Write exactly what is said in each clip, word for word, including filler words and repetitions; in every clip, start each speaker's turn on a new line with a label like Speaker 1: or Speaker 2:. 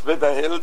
Speaker 1: Wetter hält.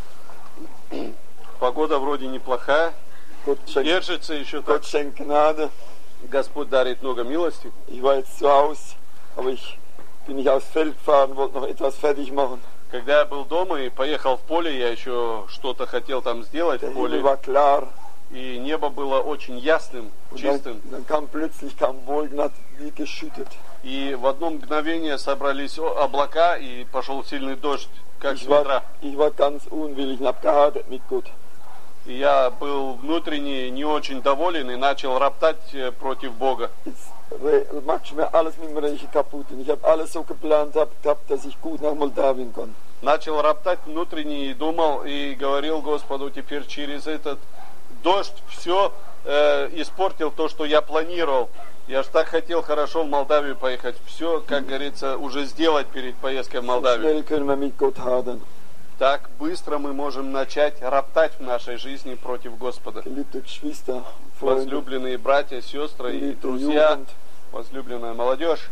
Speaker 2: Погода вроде неплохая.
Speaker 1: Gott schenkt,
Speaker 2: Держится еще так.
Speaker 1: Gott schenkt Gnade.
Speaker 2: Господь дарит много милости.
Speaker 1: Ich war jetzt zu Hause, aber ich bin nicht aufs Feld gefahren, wollte noch etwas fertig machen.
Speaker 2: Когда я был дома и поехал в поле, я еще что-то хотел там сделать
Speaker 1: Der
Speaker 2: в
Speaker 1: Himmel
Speaker 2: поле.
Speaker 1: war klar.
Speaker 2: И небо было очень ясным,
Speaker 1: Und
Speaker 2: чистым.
Speaker 1: dann, dann kam plötzlich kam Wolken, hat wie geschüttet.
Speaker 2: И в одно мгновение собрались о- облака, и пошел сильный дождь, как с
Speaker 1: Ich
Speaker 2: ветра.
Speaker 1: war, ich war ganz unwillig und habe gehadert mit Gott.
Speaker 2: И я был внутренне не очень доволен и начал роптать э, против Бога.
Speaker 1: Jetzt re- machst du mir alles mit dem Rechen kaputt. Und ich habe alles so geplant hab, gehabt, dass ich gut nach Moldawien kann.
Speaker 2: Начал роптать внутренне и думал, и говорил Господу, теперь через этот дождь все э, испортил то, что я планировал. Я ж так хотел хорошо в Молдавию поехать. Все, как говорится, уже сделать перед поездкой в
Speaker 1: So
Speaker 2: Молдавию.
Speaker 1: schnell können wir mit Gott hadern.
Speaker 2: Так быстро мы можем начать роптать в нашей жизни против Господа.
Speaker 1: Geliebte Geschwister, Freunde,
Speaker 2: Возлюбленные братья, сестры и
Speaker 1: geliebte
Speaker 2: друзья,
Speaker 1: Jugend,
Speaker 2: возлюбленная молодежь,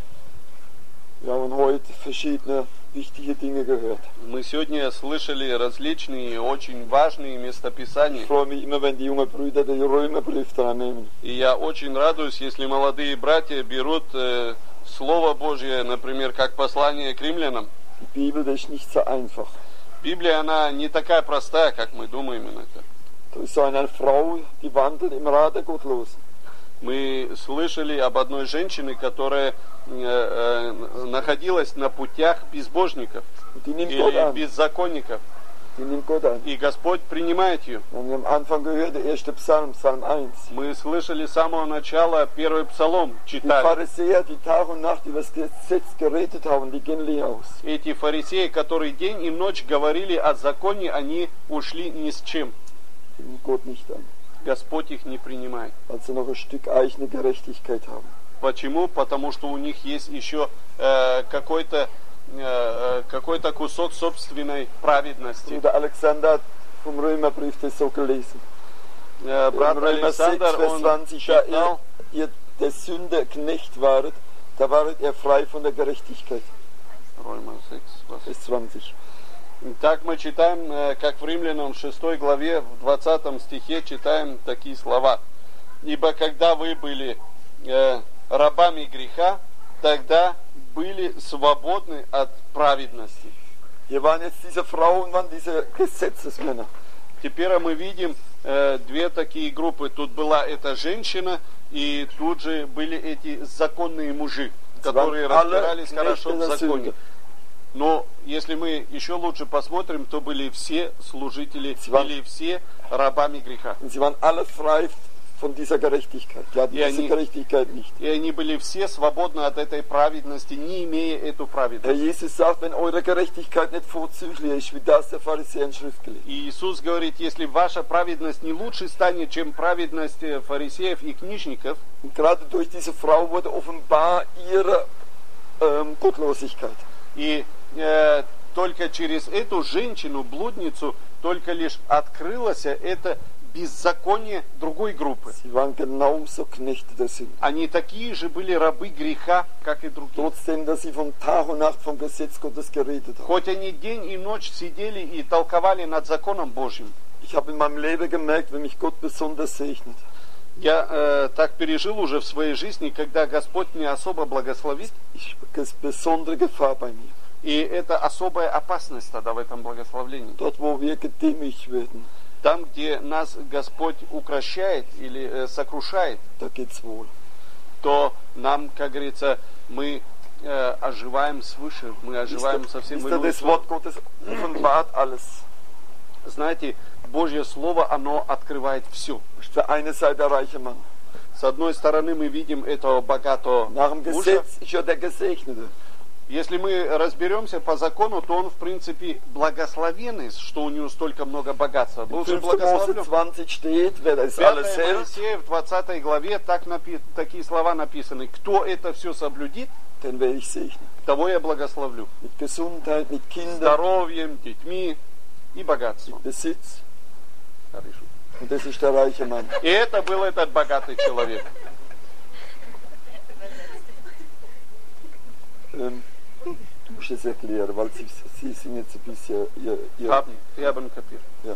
Speaker 1: wir haben heute verschiedene wichtige Dinge gehört.
Speaker 2: мы сегодня слышали различные очень важные
Speaker 1: Ich
Speaker 2: местописания.
Speaker 1: freue mich immer, wenn die jungen Brüder den Römerbrief dran nehmen.
Speaker 2: И я очень радуюсь, если молодые братья берут э, Слово Божье, например, как послание к римлянам.
Speaker 1: Die Bibel, das ist nicht so einfach.
Speaker 2: Библия, она не такая простая, как мы думаем иногда.
Speaker 1: Da ist so eine Frau, die wandelt im Rat der Gottlosen.
Speaker 2: Мы слышали об одной женщине, которая э, э, находилась на путях безбожников
Speaker 1: Und die nimmt Gott
Speaker 2: или
Speaker 1: an.
Speaker 2: беззаконников.
Speaker 1: Die nimmt Gott an.
Speaker 2: И Господь принимает ее.
Speaker 1: Wir haben am Anfang gehört, der erste Psalm, Psalm eins.
Speaker 2: Мы слышали с самого начала первый псалом,
Speaker 1: Die
Speaker 2: читали.
Speaker 1: Pharisäer, die Tag und Nacht über das Gesetz geredet haben, die gehen leer aus.
Speaker 2: Эти фарисеи, которые день и ночь говорили о законе, они ушли ни с чем.
Speaker 1: Die nimmt Gott nicht an,
Speaker 2: Господь их не принимает.
Speaker 1: weil sie noch ein Stück eigene Gerechtigkeit haben.
Speaker 2: Почему? Потому что у них есть еще э, какой-то э, какой-то кусок собственной праведности.
Speaker 1: Bruder Alexander hat vom Römerbrief das so gelesen.
Speaker 2: Э, брат
Speaker 1: Im Römer sechs,
Speaker 2: Александр,
Speaker 1: Vers
Speaker 2: он
Speaker 1: zwanzig, da ihr,
Speaker 2: читал,
Speaker 1: ihr der Sünde Knecht waret, da waret ihr frei von der Gerechtigkeit.
Speaker 2: Römer шесть, was?
Speaker 1: Vers zwanzig.
Speaker 2: Так мы читаем, э, как в Римлянам шестой главе, в двадцатом стихе читаем такие слова. «Ибо когда вы были э, рабами греха, тогда были свободны от праведности».
Speaker 1: Hier waren jetzt diese Frauen, waren diese Gesetzesmänner.
Speaker 2: Теперь мы видим э, две такие группы. Тут была эта женщина, и тут же были эти законные мужи, которые разбирались хорошо в законе. Но если мы еще лучше посмотрим, то были все служители, были все рабами греха.
Speaker 1: Und sie waren alle frei von dieser Gerechtigkeit. Die hatten
Speaker 2: И
Speaker 1: diese
Speaker 2: они,
Speaker 1: Gerechtigkeit nicht.
Speaker 2: и они были все свободны от этой праведности, не имея эту
Speaker 1: Herr
Speaker 2: праведность.
Speaker 1: Jesus sagt, wenn eure Gerechtigkeit nicht vorzüglicher ist, wie das der Pharisäer und Schriftgelehrten.
Speaker 2: И Иисус говорит, если ваша праведность не лучше станет, чем праведность э, фарисеев и книжников,
Speaker 1: Und gerade durch diese Frau wurde offenbar ihre ähm, Gottlosigkeit.
Speaker 2: и э, только через эту женщину, блудницу, только лишь открылось это беззаконие другой группы.
Speaker 1: Sie waren genauso Knechte der Sünde.
Speaker 2: Они такие же были рабы греха, как и другие.
Speaker 1: Trotzdem, dass sie von Tag und Nacht vom Gesetz Gottes geredet haben.
Speaker 2: Хоть они день и ночь сидели и толковали над законом Божьим.
Speaker 1: Ich habe in meinem Leben gemerkt, wenn mich Gott besonders segnet,
Speaker 2: Я э, так пережил уже в своей жизни, когда Господь меня особо благословит,
Speaker 1: ich ist besondere Gefahr bei mir.
Speaker 2: и это особая опасность тогда в этом благословлении.
Speaker 1: Dort, wo wir gedemütigt werden,
Speaker 2: Там, где нас Господь укращает или э, сокрушает,
Speaker 1: da geht's wohl.
Speaker 2: то нам, как говорится, мы э, оживаем свыше, мы оживаем совсем
Speaker 1: Wisst ihr,
Speaker 2: иным
Speaker 1: das Wort Gottes offenbart alles.
Speaker 2: Знаете, Божье Слово, оно открывает все.
Speaker 1: Auf der einen Seite der reiche Mann.
Speaker 2: С одной стороны, мы видим этого богатого
Speaker 1: Nach dem
Speaker 2: мужа.
Speaker 1: Gesetz ist ja der Gesegnete.
Speaker 2: Если мы разберемся по закону, то он, в принципе, благословенный, что у него столько много богатства. Был же
Speaker 1: fünfter Mose
Speaker 2: благословлен.
Speaker 1: zwanzig steht, wer das alles
Speaker 2: Пятое
Speaker 1: hält,
Speaker 2: Моисея в двадцатой главе так напи- такие слова написаны. Кто это все соблюдит,
Speaker 1: den werde ich segnen.
Speaker 2: того я благословлю.
Speaker 1: Mit Gesundheit, mit Kindern,
Speaker 2: Здоровьем, детьми и богатством.
Speaker 1: Besitz.
Speaker 2: Хорошо.
Speaker 1: Und das ist der reiche Mann.
Speaker 2: И это был этот богатый человек.
Speaker 1: Ähm, muss es erklären, weil Sie, Sie sind jetzt ein bisschen... Ihr, ihr,
Speaker 2: Haben, haben kapiert.
Speaker 1: ja.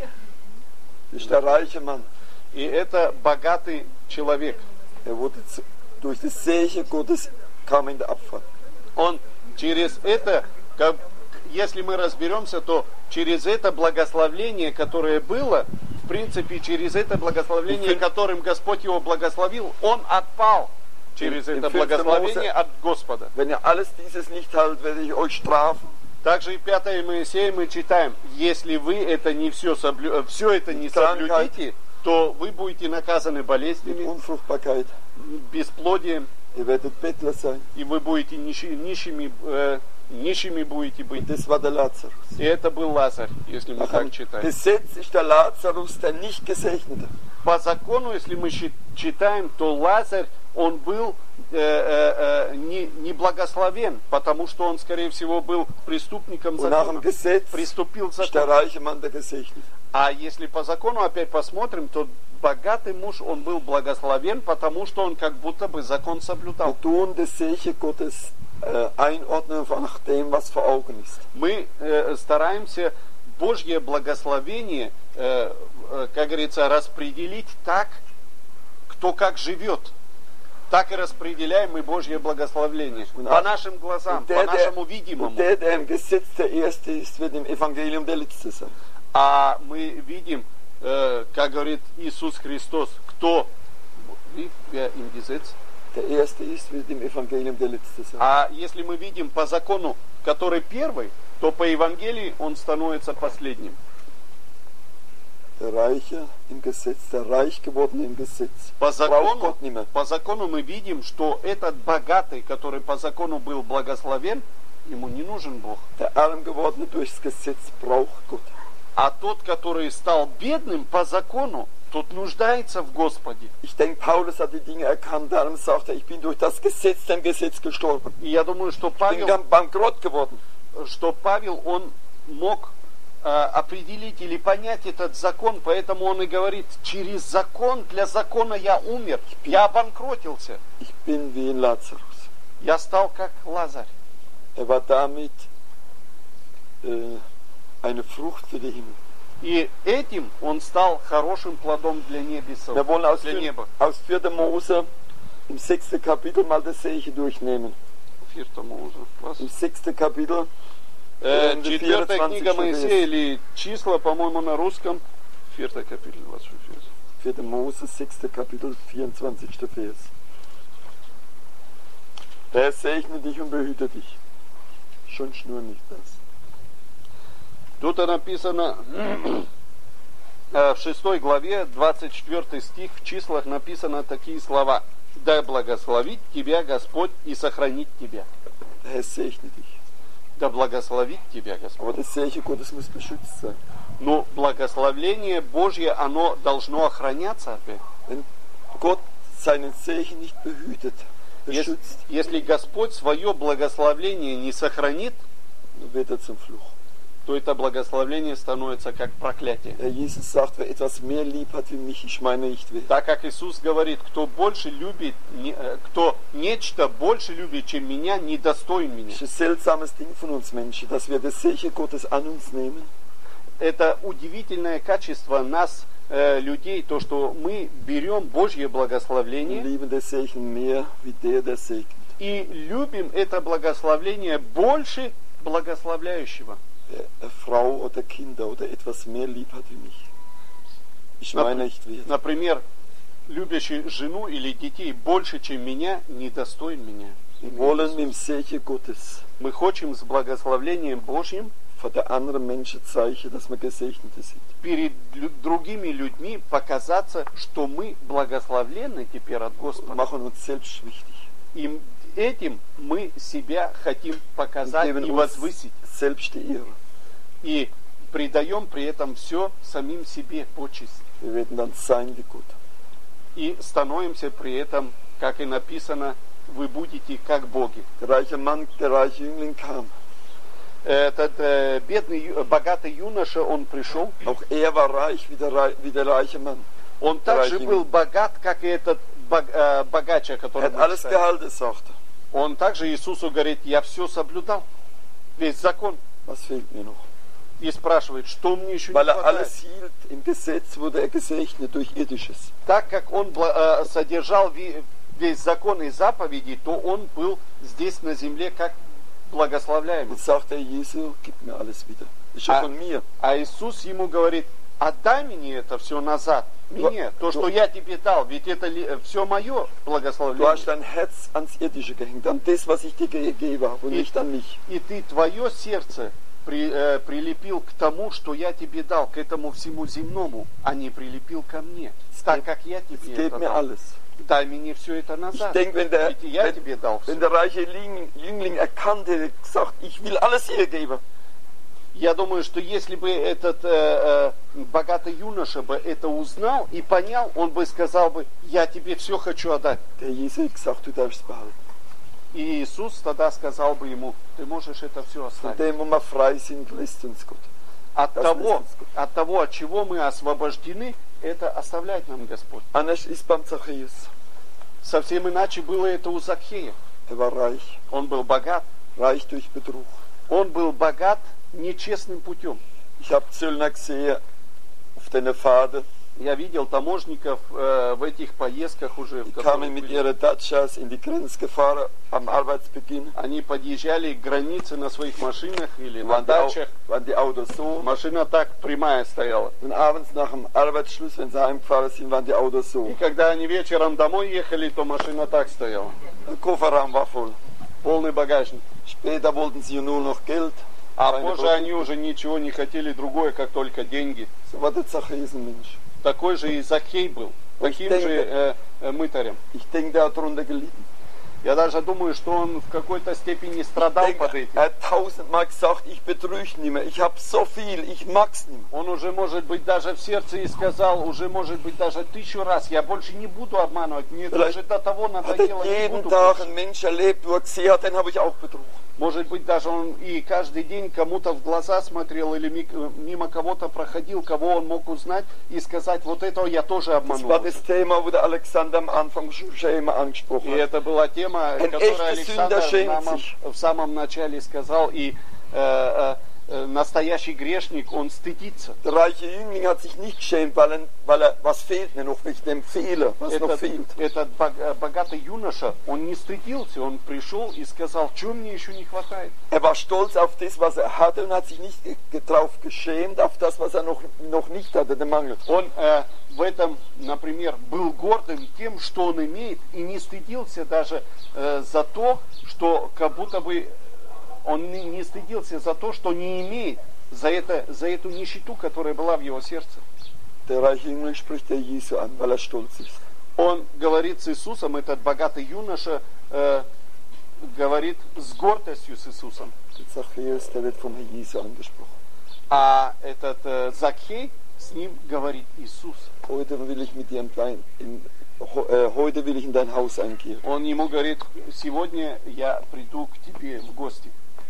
Speaker 1: Das ist der reiche Mann.
Speaker 2: И это богатый человек.
Speaker 1: Er wurde zu, durch das Segen Gottes kam in der Abfall.
Speaker 2: Он через это, как, если мы разберемся, то через это благословление, которое было, в принципе, через это благословение, которым Господь его благословил, он отпал через это благословение от Господа.
Speaker 1: Wenn ihr alles dieses nicht haltet, werde ich euch strafen.
Speaker 2: Также и пятое Моисея мы читаем, если вы это не все, соблю... все это не соблюдите, то вы будете наказаны болезнями,
Speaker 1: Unfruchtbarkeit.
Speaker 2: бесплодием,
Speaker 1: Ihr werdet Bettler sein.
Speaker 2: и вы будете нищи, нищими, э, нищими будете быть.
Speaker 1: Und das war der Lazarus.
Speaker 2: И это был Лазарь, если мы
Speaker 1: Nach
Speaker 2: так
Speaker 1: dem
Speaker 2: читаем.
Speaker 1: Gesetz ist der Lazarus der nicht Gesegnete.
Speaker 2: По закону, если мы щи- читаем, то Лазарь, он был э, э, э, не, не благословен, потому что он, скорее всего, был преступником
Speaker 1: Und nach
Speaker 2: закона,
Speaker 1: dem Gesetz
Speaker 2: приступил
Speaker 1: ist der
Speaker 2: закон.
Speaker 1: reiche Mann der Gesegnete.
Speaker 2: А если по закону опять посмотрим, то богатый муж, он был благословен, потому что он как будто бы закон
Speaker 1: Wir
Speaker 2: соблюдал.
Speaker 1: tun das Segen Gottes äh, einordnen nach dem, was vor Augen ist.
Speaker 2: Мы э, стараемся Божье благословение, э, э, как говорится, распределить так, кто как живет. Так и распределяем мы Божье благословение. По нашим глазам,
Speaker 1: Und
Speaker 2: по
Speaker 1: der, der,
Speaker 2: нашему видимому.
Speaker 1: und der, der im Gesetz der Erste ist, wird im Evangelium der Letzte sein.
Speaker 2: А мы видим, э, как говорит Иисус Христос, кто wie, wer im Gesetz?
Speaker 1: Der Erste ist, wird im Evangelium der Letzte sein.
Speaker 2: А если мы видим по закону, который первый, то по Евангелии он становится последним.
Speaker 1: Der Reiche im Gesetz, der reich gewordene im Gesetz.
Speaker 2: По
Speaker 1: Braucht
Speaker 2: закону,
Speaker 1: Gott nicht mehr.
Speaker 2: по закону мы видим, что этот богатый, который по закону был благословен, ему не нужен Бог.
Speaker 1: Der arm gewordene durchs Gesetz braucht Gott.
Speaker 2: А тот, который стал бедным по закону, тот нуждается в Господе.
Speaker 1: Ich denke, Paulus hat die Dinge erkannt, darum sagt er, ich bin durch das Gesetz dem Gesetz gestorben.
Speaker 2: И я думаю, что
Speaker 1: Ich bin
Speaker 2: Павел,
Speaker 1: ganz bankrott geworden.
Speaker 2: что Павел, он мог э, определить или понять этот закон, поэтому он и говорит, через закон, для закона я умер, я обанкротился,
Speaker 1: Ich bin wie ein Lazarus.
Speaker 2: я стал как Лазарь.
Speaker 1: Er war damit äh, eine Frucht für den Himmel.
Speaker 2: И этим он стал хорошим плодом для небесов,
Speaker 1: Wir wollen aus,
Speaker 2: для неба.
Speaker 1: aus vierter Mose im sechsten Kapitel mal das Segen durchnehmen. Im sechsten Kapitel,
Speaker 2: Э,
Speaker 1: э,
Speaker 2: Четвертая книга
Speaker 1: vierundzwanzigsten
Speaker 2: Моисея,
Speaker 1: Vers.
Speaker 2: или числа, по-моему, на русском. Четвертый капитал, двадцать шестой Vers.
Speaker 1: vierter Mose, sechsten Kapitel, vierundzwanzigsten Vers. Der Herr segne dich und behüte dich. Sonst nur nicht das.
Speaker 2: Тут написано, в шестой главе, двадцать четвёртый стих, в числах написано такие слова. Да благословит тебя Господь и сохранит тебя.
Speaker 1: Der Herr segne dich.
Speaker 2: Да благословит тебя Господь.
Speaker 1: Aber das Segen Gottes muss beschützt sein.
Speaker 2: Но благословление Божье, оно должно охраняться опять.
Speaker 1: Wenn Gott seinen Segen nicht behütet,
Speaker 2: Если,
Speaker 1: beschützt,
Speaker 2: если Господь свое благословление не сохранит,
Speaker 1: dann wird er zum Fluch.
Speaker 2: то это благословение становится как проклятие.
Speaker 1: Der Jesus sagt, wer etwas mehr lieb hat wie mich, ich meine nicht wer.
Speaker 2: Так как Иисус говорит, кто больше любит, не- э, кто нечто больше любит, чем меня, недостоин меня.
Speaker 1: Das ist ein seltsames Ding von uns Menschen, dass wir das Segen Gottes an uns nehmen.
Speaker 2: Это удивительное качество нас, э, людей, то, что мы берем Божье
Speaker 1: Wir
Speaker 2: благословление
Speaker 1: lieben das Segen mehr wie der, der segnet.
Speaker 2: и любим это благословление больше благословляющего.
Speaker 1: Der eine Frau oder Kinder oder etwas mehr lieb hat wie mich. Ich meine nicht wer.
Speaker 2: Например, любящий жену или детей больше, чем меня, недостоин меня.
Speaker 1: Wir wollen mit dem Segen Gottes
Speaker 2: Мы хотим с благословлением Божьим
Speaker 1: vor der anderen Menschen zeigen, dass wir Gesegnete sind.
Speaker 2: перед лю- другими людьми показаться, что мы благословлены теперь от
Speaker 1: Wir
Speaker 2: Господа.
Speaker 1: machen uns selbst wichtig.
Speaker 2: И этим мы себя хотим
Speaker 1: Wir
Speaker 2: показать
Speaker 1: geben
Speaker 2: и
Speaker 1: uns
Speaker 2: возвысить.
Speaker 1: selbst die Ehre.
Speaker 2: И придаем при этом все самим себе почесть.
Speaker 1: Wir werden dann sein wie Gott.
Speaker 2: И становимся при этом, как и написано, вы будете как боги.
Speaker 1: Der reiche Mann, der reiche Jüngling kam.
Speaker 2: Этот э, бедный, ю- богатый юноша, он пришел.
Speaker 1: Auch er war reich wie der, rei- wie der reiche Mann.
Speaker 2: Он также
Speaker 1: Дорогим.
Speaker 2: был богат, как и этот бог- э, богач, о
Speaker 1: Er
Speaker 2: котором
Speaker 1: hat
Speaker 2: мы
Speaker 1: alles
Speaker 2: читали.
Speaker 1: gehalten, sagt er.
Speaker 2: Он также Иисусу говорит, я все соблюдал. весь закон.
Speaker 1: Was fehlt mir noch?
Speaker 2: И спрашивает, что мне еще не
Speaker 1: Weil er
Speaker 2: хватает.
Speaker 1: alles hielt, im Gesetz wurde er gesegnet durch Irdisches.
Speaker 2: Так как он э, содержал весь закон и заповеди, то он был здесь на земле как благословляемый.
Speaker 1: Jetzt sagt er, Jesu, gib mir alles wieder. Ist ja
Speaker 2: А,
Speaker 1: von mir.
Speaker 2: а Иисус ему говорит, отдай мне это все назад. Мне, то, что я тебе дал, ведь это все мое
Speaker 1: Du
Speaker 2: благословение.
Speaker 1: hast dein Herz ans Irdische gehängt, an das, was ich dir gegeben habe und
Speaker 2: И,
Speaker 1: nicht an mich.
Speaker 2: и ты твое сердце при, э, прилепил к тому, что я тебе дал, к этому всему земному, а не прилепил ко мне, так как я тебе
Speaker 1: Gib
Speaker 2: это
Speaker 1: mir
Speaker 2: дал.
Speaker 1: alles.
Speaker 2: Дай мне все это
Speaker 1: Ich
Speaker 2: назад.
Speaker 1: denke, wenn der,
Speaker 2: Ведь я
Speaker 1: wenn,
Speaker 2: тебе дал
Speaker 1: wenn
Speaker 2: все.
Speaker 1: der reiche Jüngling, Jüngling erkannt hätte, gesagt, ich will alles ihr geben.
Speaker 2: Я думаю, что если бы этот э, э, богатый юноша бы это узнал и понял, он бы сказал бы, я тебе все хочу отдать.
Speaker 1: Der Jesus hat gesagt, du darfst es behalten.
Speaker 2: И Иисус тогда сказал бы ему, ты можешь это все
Speaker 1: Von
Speaker 2: оставить.
Speaker 1: dem, wo wir frei sind, lässt uns Gott.
Speaker 2: От
Speaker 1: Das
Speaker 2: того,
Speaker 1: lässt uns Gott.
Speaker 2: от того, от чего мы освобождены, это оставляет нам Господь.
Speaker 1: Anders ist beim Zachäus.
Speaker 2: Совсем иначе было это у Закхея.
Speaker 1: Er war reich,
Speaker 2: Он был богат.
Speaker 1: reich durch Betrug.
Speaker 2: Он был богат нечестным путем.
Speaker 1: Ich habe Zöllner gesehen auf den Faden.
Speaker 2: Я видел таможников э, в этих поездках уже. В
Speaker 1: Die
Speaker 2: которых
Speaker 1: kamen mit
Speaker 2: были.
Speaker 1: ihren Datschas in die Grenze gefahren am Arbeitsbeginn.
Speaker 2: Они подъезжали к границе на своих машинах или на
Speaker 1: Waren die, Au
Speaker 2: дачах.
Speaker 1: waren die Autos so.
Speaker 2: Машина так прямая стояла.
Speaker 1: Und abends nach dem Arbeitsschluss, wenn sie heimgefahren sind, waren die Autos so.
Speaker 2: И когда они вечером домой ехали, то машина так стояла.
Speaker 1: Der Kofferraum war voll.
Speaker 2: Полный багажник.
Speaker 1: Später wollten sie nur noch Geld.
Speaker 2: А
Speaker 1: Keine
Speaker 2: позже
Speaker 1: Produkte.
Speaker 2: они уже ничего не хотели другое, как только деньги.
Speaker 1: So war der Zachäus ein Mensch.
Speaker 2: Такой же и Закхей был. Таким
Speaker 1: denke-
Speaker 2: же э, э, мытарем.
Speaker 1: Ich denke, der hat darunter gelitten.
Speaker 2: Я даже думаю, что он в какой-то степени страдал
Speaker 1: Ich
Speaker 2: под
Speaker 1: denke,
Speaker 2: этим.
Speaker 1: er hat tausendmal gesagt, ich betrüge nicht mehr. Ich habe so viel, ich mag's nicht mehr.
Speaker 2: Он уже, может быть, даже в сердце и сказал, уже, может быть, даже тысячу раз, я больше не буду обманывать, мне
Speaker 1: Vielleicht
Speaker 2: даже до того
Speaker 1: Hat
Speaker 2: надоело,
Speaker 1: er
Speaker 2: не
Speaker 1: jeden
Speaker 2: буду
Speaker 1: Tag
Speaker 2: больше.
Speaker 1: einen Mensch erlebt, wo er gesehen hat, den habe ich auch betrogen.
Speaker 2: Может быть, даже он и каждый день кому-то в глаза смотрел или ми- мимо кого-то проходил, кого он мог узнать и сказать, вот этого я тоже
Speaker 1: Das
Speaker 2: обманул.
Speaker 1: war das Thema, wo der Alexander am Anfang schon immer angesprochen
Speaker 2: И
Speaker 1: hat.
Speaker 2: это была тема,
Speaker 1: Ein
Speaker 2: которую
Speaker 1: echter
Speaker 2: Александр
Speaker 1: Sünder schämt
Speaker 2: нам
Speaker 1: sich.
Speaker 2: в самом начале сказал, и э, э, э, настоящий грешник, он стыдится.
Speaker 1: Der reiche Jüngling hat sich nicht geschämt, weil er, weil er was fehlt mir noch, wegen dem Fehler, was noch
Speaker 2: Этот,
Speaker 1: fehlt.
Speaker 2: этот бог- э, богатый юноша, он не стыдился, он пришел и сказал, чего мне еще не хватает.
Speaker 1: Er war stolz auf das, was er hatte und hat sich nicht darauf geschämt, auf das, was er noch, noch nicht hatte, den Mangel.
Speaker 2: Он э, в этом, например, был гордым тем, что он имеет, и не стыдился даже э, за то, что как будто бы он не, не стыдился за то, что не имеет, за, это, за эту нищету, которая была в его сердце.
Speaker 1: Der reiche Jüngling spricht der Jesu an, weil er stolz ist.
Speaker 2: Он говорит с Иисусом, этот богатый юноша э, говорит с гордостью с Иисусом.
Speaker 1: Der Zachäus, der wird vom Herrn Jesu angesprochen.
Speaker 2: А этот э, Закхей с ним говорит Иисус.
Speaker 1: Heute will ich mit dir in dein, in, ho- äh, heute will ich in dein Haus eingehen.
Speaker 2: Он ему говорит, сегодня я приду к тебе в гости,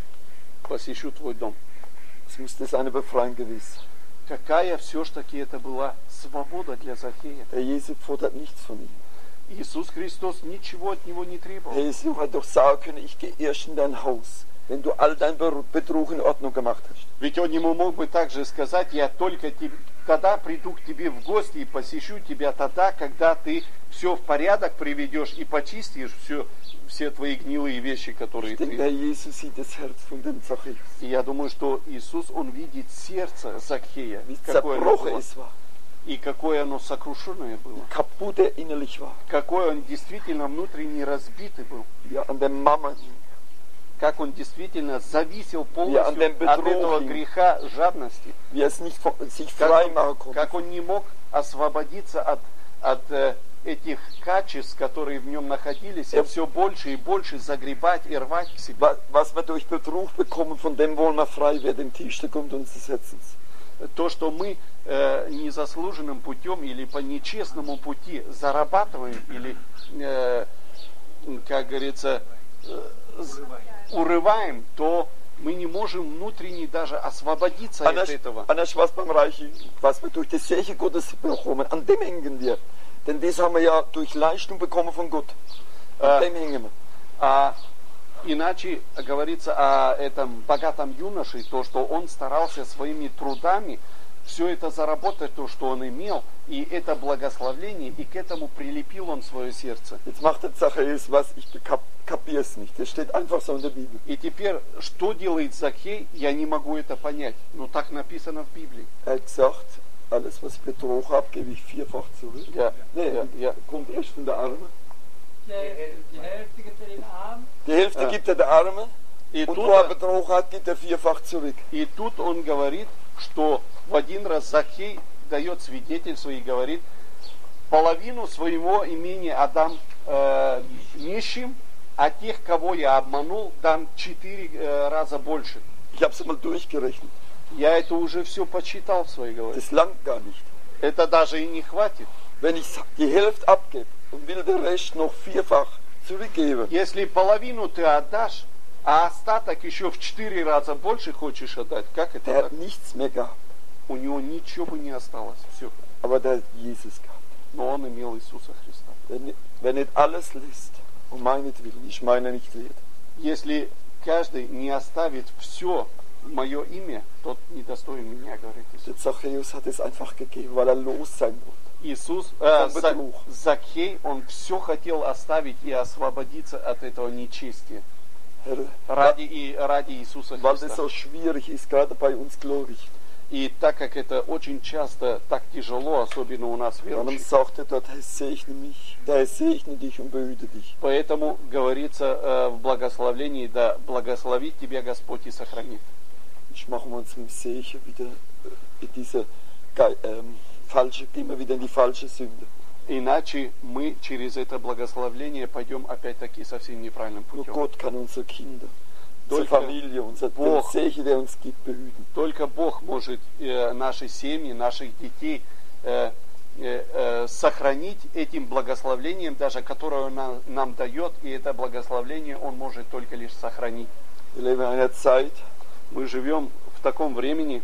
Speaker 2: посещу твой дом.
Speaker 1: Es muss das eine Befreiung gewesen.
Speaker 2: Какая все-таки это была свобода для Захея.
Speaker 1: Der Jesu fordert nichts von ihm.
Speaker 2: Иисус Христос ничего от него не требовал.
Speaker 1: Der Jesu hat doch sagen können, ich gehe erst in dein Haus, wenn du all dein Betrug in Ordnung gemacht hast.
Speaker 2: Ведь он ему мог бы также сказать, я только тебе, тогда приду к тебе в гости и посещу тебя тогда, когда ты все в порядок приведешь и почистишь все, все твои гнилые вещи, которые
Speaker 1: Ich denke,
Speaker 2: ты...
Speaker 1: der Jesus sieht das Herz von dem Zachäus.
Speaker 2: И я думаю, что Иисус, он видит сердце Закхея,
Speaker 1: Wie
Speaker 2: какое оно
Speaker 1: zerbrochen
Speaker 2: было,
Speaker 1: es war,
Speaker 2: и какое оно сокрушенное было.
Speaker 1: kaputt er innerlich war,
Speaker 2: Какой он действительно внутренне разбитый был.
Speaker 1: wie er an der Mama hing,
Speaker 2: Как он действительно зависел
Speaker 1: an
Speaker 2: полностью
Speaker 1: dem
Speaker 2: от
Speaker 1: Betrug
Speaker 2: этого
Speaker 1: hing.
Speaker 2: греха жадности.
Speaker 1: wie er es nicht von, sich
Speaker 2: Как
Speaker 1: frei
Speaker 2: он,
Speaker 1: machen konnte.
Speaker 2: как он не мог освободиться от, от э, этих качеств, которые в нем находились, и
Speaker 1: Ja.
Speaker 2: все больше и больше загребать и рвать к себе.
Speaker 1: Wa- Was wir durch Betrug bekommen, von dem wollen wir frei werden, im tiefsten Grund unseres Herzens.
Speaker 2: То, что мы э, незаслуженным путем или по нечестному пути зарабатываем, или, э, как говорится, э, з- урываем, то мы не можем внутренне даже освободиться от
Speaker 1: Anders,
Speaker 2: этого.
Speaker 1: anders was beim Reichen, was wir durch das Segen Gottes bekommen, an dem hängen wir. Denn das haben wir ja durch Leistung bekommen von Gott. An
Speaker 2: Äh,
Speaker 1: dem hängen wir.
Speaker 2: А Иначе говорится о этом богатом юноше, то, что он старался своими трудами все это заработать, то, что он имел, и это благословление, и к этому прилепил он свое сердце.
Speaker 1: Jetzt macht der Zachäus was, ich kapiere es nicht. Das steht einfach so in der Bibel.
Speaker 2: И теперь, что делает Закхей, я не могу это понять. Но так написано в Библии.
Speaker 1: Er hat gesagt, alles was ich betrogen habe, gebe ich vierfach zurück.
Speaker 2: Ja,
Speaker 1: nee,
Speaker 2: ja, ja.
Speaker 1: Kommt erst von der Arme.
Speaker 3: Die Hälfte gibt er den Armen.
Speaker 1: Die Hälfte
Speaker 2: Ja.
Speaker 1: gibt er der Arme.
Speaker 2: И
Speaker 1: Und
Speaker 2: тут,
Speaker 1: wo er betrogen hat, gibt er vierfach zurück.
Speaker 2: и тут он говорит, что в один раз Закхей дает свидетельство и говорит, половину своего имения отдам э, нищим, а тех, кого я обманул, дам четыре э, раза больше.
Speaker 1: Ich habe es mal durchgerechnet.
Speaker 2: Я это уже все почитал в своей голове.
Speaker 1: Das langt gar nicht.
Speaker 2: Это даже и не хватит.
Speaker 1: Wenn ich die Hälfte abgebe und will den Rest noch vierfach zurückgeben,
Speaker 2: Если половину ты отдашь, а остаток еще в четыре раза больше хочешь отдать, как это
Speaker 1: der
Speaker 2: так?
Speaker 1: hat nichts mehr gehabt.
Speaker 2: У него ничего бы не осталось. Все.
Speaker 1: Aber der hat Jesus gehabt.
Speaker 2: Но он имел Иисуса Христа.
Speaker 1: Wenn, wenn nicht alles lässt, um meinetwillen, ich meine nicht wert.
Speaker 2: Если каждый не оставит все в мое имя, тот недостоин меня, говорит Иисус.
Speaker 1: Der Zachäus hat es einfach gegeben, weil er los sein wollte.
Speaker 2: Иисус, э,
Speaker 1: Сам
Speaker 2: За-
Speaker 1: Бетлух.
Speaker 2: Закхей, он все хотел оставить и освободиться от этого нечестия.
Speaker 1: Herr,
Speaker 2: Ради, и, ради Иисуса
Speaker 1: weil das
Speaker 2: Христа.
Speaker 1: so schwierig ist, gerade bei uns Gläubigen.
Speaker 2: И так как это очень часто так тяжело, особенно у нас
Speaker 1: Darum
Speaker 2: верующих,
Speaker 1: sagt er dort, Herr, segne mich, der Herr segne dich und behüte dich.
Speaker 2: поэтому говорится э, в благословлении, да благословит тебя Господь и сохранит.
Speaker 1: Ich mache unserem Segen wieder in diese Ge- ähm, falsche, gehen wir wieder in die falsche Sünde.
Speaker 2: Иначе мы через это благословление пойдем опять-таки совсем неправильным
Speaker 1: Nur
Speaker 2: путем.
Speaker 1: Gott kann unsere Kinder, unsere
Speaker 2: Только
Speaker 1: Familie, unser den
Speaker 2: Бог.
Speaker 1: Segen, der uns gibt, behüten.
Speaker 2: Только Бог может э, наши семьи, наших детей э, э, э, сохранить этим благословлением, даже которое Он нам, нам дает, и это благословление Он может только лишь сохранить.
Speaker 1: Wir leben in einer Zeit,
Speaker 2: Мы живем в таком времени,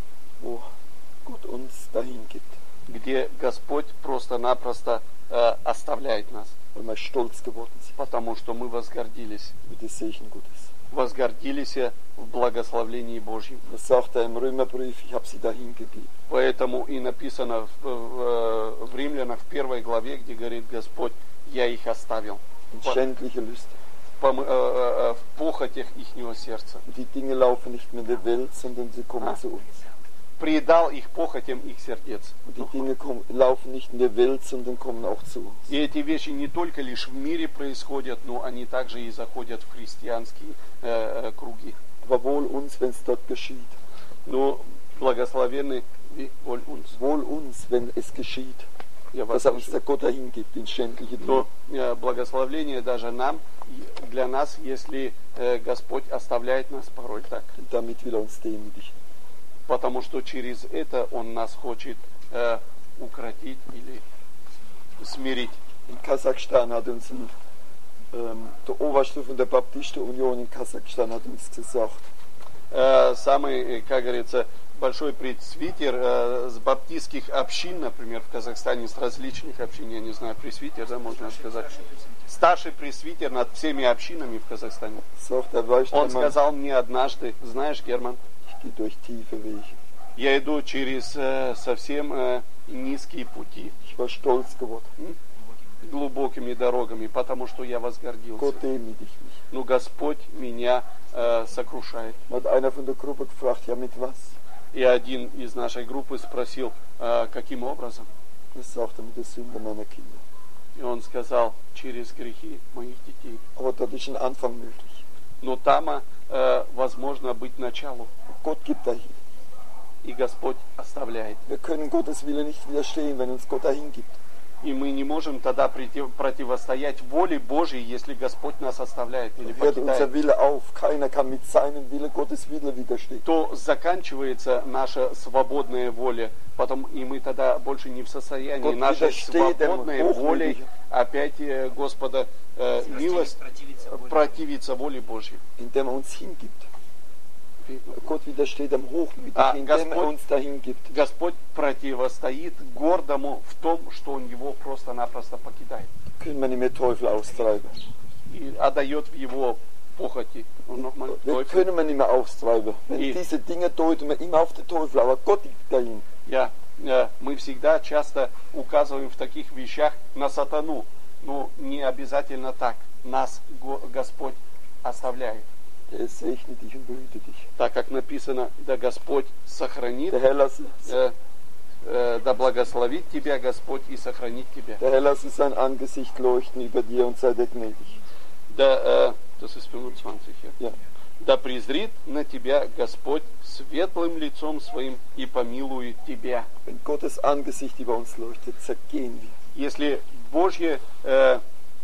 Speaker 1: wo Gott uns dahin gibt,
Speaker 2: где Господь просто-напросто э, оставляет нас,
Speaker 1: weil wir stolz geworden sind
Speaker 2: потому что мы возгордились.
Speaker 1: mit dem Segen Gottes.
Speaker 2: Возгордились в благословлении Божьем.
Speaker 1: Das sagt er im Römerbrief, ich habe sie dahin gegeben.
Speaker 2: Поэтому и написано в, в, в Римлянах в первой главе, где говорит Господь, я их оставил
Speaker 1: In
Speaker 2: в,
Speaker 1: schändliche Lüste.
Speaker 2: по- э, э, в похотях ихнего сердца.
Speaker 1: Und die Dinge laufen nicht mehr in der Welt, sondern sie kommen
Speaker 2: Ah.
Speaker 1: zu uns.
Speaker 2: Предал их похотям их сердец.
Speaker 1: Und die Dinge kommen, laufen nicht in der Welt, sondern kommen auch zu uns.
Speaker 2: И эти вещи не только лишь в мире происходят, но они также и заходят в христианские э, э, круги.
Speaker 1: Aber wohl uns, wenn es dort geschieht.
Speaker 2: Но благословенны ви- воль uns.
Speaker 1: Wohl uns, wenn es geschieht.
Speaker 2: Я вас
Speaker 1: Dass er uns
Speaker 2: слышу.
Speaker 1: der Gott dahin gibt in schändliche Dinge.
Speaker 2: Но э, благословление даже нам, и для нас, если э, Господь оставляет нас порой так.
Speaker 1: Und damit will er uns demütigen.
Speaker 2: Потому что через это Он нас хочет э, укротить или смирить.
Speaker 1: In Kasachstan hat uns ein, ähm, der Oberste von der Baptistenunion in Kasachstan hat uns gesagt,
Speaker 2: Э, самый, э, как говорится, большой пресвитер э, с баптистских общин, например, в Казахстане, с различных общин, я не знаю, пресвитер, да, можно сказать, старший пресвитер над всеми общинами в Казахстане.
Speaker 1: sagt er, weißt
Speaker 2: Он
Speaker 1: du, Mann,
Speaker 2: сказал мне однажды, знаешь, Герман,
Speaker 1: ich gehe durch tiefe Wege.
Speaker 2: я иду через э, совсем э, низкие пути,
Speaker 1: Ich war stolz geworden.
Speaker 2: глубокими дорогами, потому что я возгордился.
Speaker 1: Gott demütigt mich.
Speaker 2: Но Господь меня э, сокрушает.
Speaker 1: Hat einer von der Gruppe gefragt, ja mit was?
Speaker 2: И один из нашей группы спросил, «А каким образом?»
Speaker 1: Das sagt er mit der Sünde meiner Kinder.
Speaker 2: И он сказал, через грехи моих детей.
Speaker 1: Aber dort ist ein Anfang möglich.
Speaker 2: Но там э, возможно быть началу.
Speaker 1: Gott gibt dahin.
Speaker 2: И Господь оставляет.
Speaker 1: Wir können Gottes Wille nicht widerstehen, wenn uns Gott dahin gibt.
Speaker 2: И мы не можем тогда против, противостоять воле Божьей, если Господь нас оставляет или
Speaker 1: Hört unser
Speaker 2: покидает.
Speaker 1: Wille auf. Keiner kann mit seinem Wille Gottes Wille widerstehen.
Speaker 2: То заканчивается наша свободная воля, потом и мы тогда больше не в состоянии
Speaker 1: Gott
Speaker 2: нашей
Speaker 1: widersteht dem
Speaker 2: свободной волей
Speaker 1: Hochmütigen.
Speaker 2: опять э, Господа э, милость
Speaker 3: Противиться воле.
Speaker 2: противиться воле Божьей.
Speaker 1: Indem er uns hingibt. Gott widersteht dem Hochmütigen,
Speaker 2: А
Speaker 1: indem er
Speaker 2: Господь,
Speaker 1: uns dahin gibt.
Speaker 2: Господь противостоит гордому в том, что он его просто-напросто покидает
Speaker 1: Können wir nicht mehr Teufel austreiben.
Speaker 2: и отдает в его похоти. Он nochmal
Speaker 1: Wir
Speaker 2: Teufel.
Speaker 1: können man nicht mehr austreiben. Wenn
Speaker 2: И-
Speaker 1: diese Dinge deuten wir immer auf den Teufel, aber Gott liegt dahin.
Speaker 2: Я, э, мы всегда часто указываем в таких вещах на сатану. Но не обязательно так. Нас Го- Господь оставляет.
Speaker 1: Der segne dich und behüte dich.
Speaker 2: Так как написано, да Господь сохранит,
Speaker 1: Der Herr lasse,
Speaker 2: э, э, да благословит тебя Господь и сохранит тебя.
Speaker 1: der Herr lasse sein Angesicht leuchten über dir und sei dir gnädig.
Speaker 2: Да, э, das ist fünfundzwanzig, ja.
Speaker 1: Ja.
Speaker 2: Да презрит на тебя Господь светлым лицом своим и помилует тебя.
Speaker 1: Wenn Gottes Angesicht über uns leuchtet, zergehen wir.
Speaker 2: Если Божье э,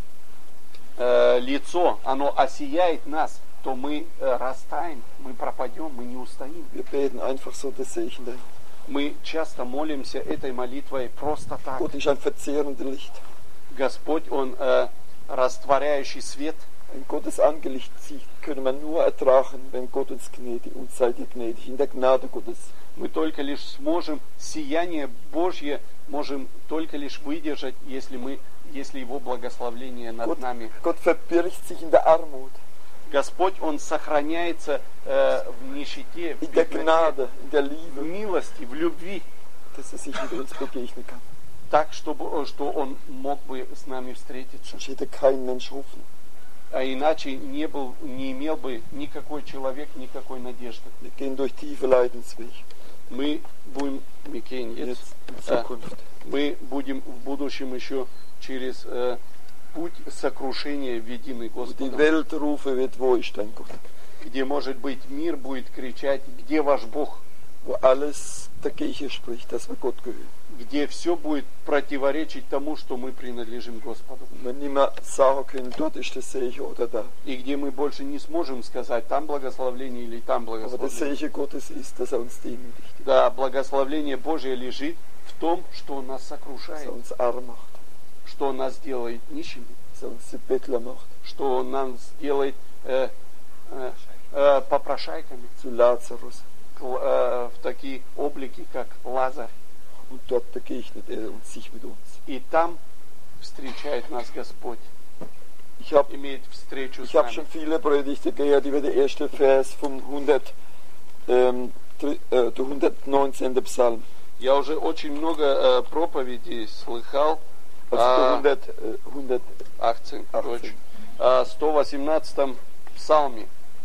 Speaker 2: э, лицо, оно осияет нас, то мы э, растаем, мы пропадем, мы не устоим.
Speaker 1: Wir beten einfach so das Segen dahin.
Speaker 2: Мы часто молимся этой молитвой просто так.
Speaker 1: Gott ist ein verzehrender Licht.
Speaker 2: Господь, Он э, растворяющий свет.
Speaker 1: Ein Gottes Angesicht sieht, können wir nur ertragen, wenn Gott uns gnädig und sei dir gnädig, in der Gnade Gottes.
Speaker 2: Мы только лишь сможем сияние Божье, можем только лишь выдержать, если мы, если Его благословление над
Speaker 1: Gott,
Speaker 2: нами.
Speaker 1: Gott verbirgt sich in der Armut,
Speaker 2: Господь, Он сохраняется э, в нищете, в
Speaker 1: in der
Speaker 2: бедноте,
Speaker 1: Gnade, in der
Speaker 2: в
Speaker 1: Liebe,
Speaker 2: милости, в любви,
Speaker 1: dass er sich mit uns begegnen kann.
Speaker 2: так, чтобы, что Он mог бы с нами встретиться.
Speaker 1: Sonst hätte kein Mensch Hoffnung.
Speaker 2: А иначе не, был, не имел бы никакой человек, никакой надежды.
Speaker 1: Wir gehen durch tiefe Leidensweg,
Speaker 2: Мы будем, Микейн,
Speaker 1: jetzt in
Speaker 2: Да.
Speaker 1: Zukunft.
Speaker 2: мы будем в будущем еще через э, путь сокрушения, введенный
Speaker 1: Wo die
Speaker 2: Господом,
Speaker 1: Welt rufe wird, wo ist dein Gott?
Speaker 2: где, может быть, мир будет кричать, где ваш Бог,
Speaker 1: Wo alles dagegen spricht, dass wir Gott gehören.
Speaker 2: где все будет противоречить тому, что мы принадлежим Господу.
Speaker 1: Wir nicht mehr sagen können, dort ist der Segen oder da.
Speaker 2: И где мы больше не сможем сказать, там благословление или там
Speaker 1: Aber der
Speaker 2: благословение.
Speaker 1: Segen Gottes ist, dass er uns demütigt,
Speaker 2: Да, благословение Божие лежит в том, что Он нас
Speaker 1: dass
Speaker 2: сокрушает,
Speaker 1: er uns arm macht,
Speaker 2: что Он нас делает нищими,
Speaker 1: dass er uns zu Bettler macht,
Speaker 2: что Он нас делает э, э, э, попрошайками,
Speaker 1: zu Lazarus.
Speaker 2: к- э, в такие облики, как Лазарь.
Speaker 1: Und dort begegnet er uns, sich mit uns.
Speaker 2: И там встречает нас Господь,
Speaker 1: Ich habe
Speaker 2: имеет встречу
Speaker 1: ich
Speaker 2: с
Speaker 1: hab
Speaker 2: нами.
Speaker 1: schon viele Predigten gehört über den ersten Vers vom hundert, ähm, dr- äh, der hundertneunzehnten Psalm.
Speaker 2: Я уже очень много э, проповедей слыхал
Speaker 1: Also der
Speaker 2: о
Speaker 1: hundert, äh, hundert,
Speaker 2: Ахцин,
Speaker 1: Ахцин.
Speaker 2: точно, о сто восемнадцатом псалме.